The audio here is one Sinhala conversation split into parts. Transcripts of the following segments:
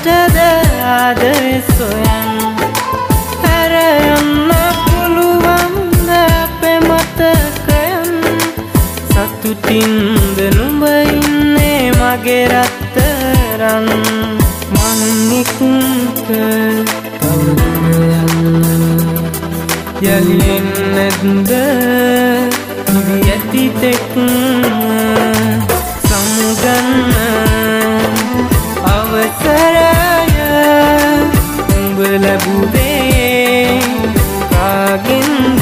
බොරුවටද ආදරේ සොයන් හැර යන්න පුළුවන්ද අපේ මතකයන් සතුටින්ද නුඹ ඉන්නේ මගේ රත්තරන් මං එක්ක යලි එන්නද නිවි ඇති තෙක් සමුගන්න අවසරය උඹ ලැබුවේ කාගෙන්ද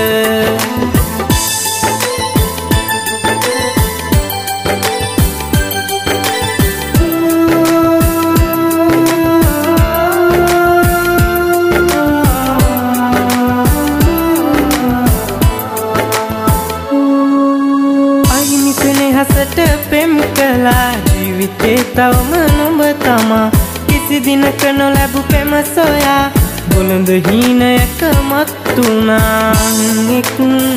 හසට පෙම් කළා ජීවිතේ තවම නුඹ තමා කිසි දිනක නොලැබු පෙම සොයා බොළඳ හීනයක මත්තුනා එක්ක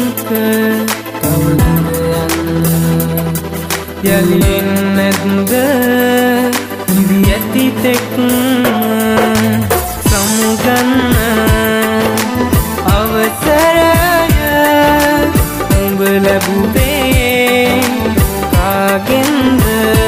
යලි එන්නද නිවි ඇති තෙක් සමුගන්න අවසරය උඹ ලැබුවේ කාගෙන්ද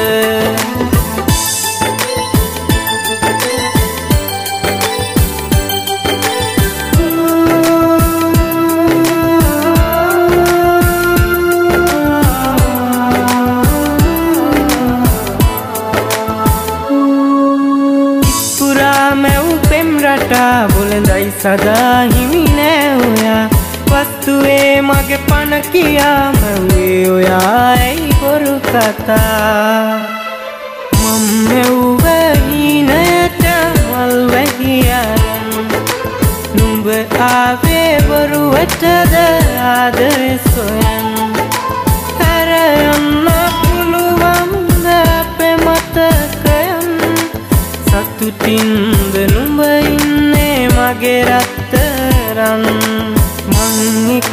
ඉස්පුරා මැව් පෙම් රටා බොළඳයි සදා හිමි නෑ ඔයා වස්තුවේ මගේ පණ කියා මැව්වේ ඔයා ඇයි බොරු කතා මම මැව්ව හීනයට මල් වැහියන් නුඹ ආවේ බොරුවටද ආදරේ සොයන් හැර යන්න පුළුවන්ද අපේ මතකයන් සතුටින්ද නුඹ ඉන්නේ මගේ රත්තරන් මං එක්ක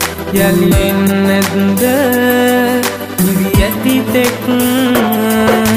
යලි එන්නද නිවි ඇති තෙක්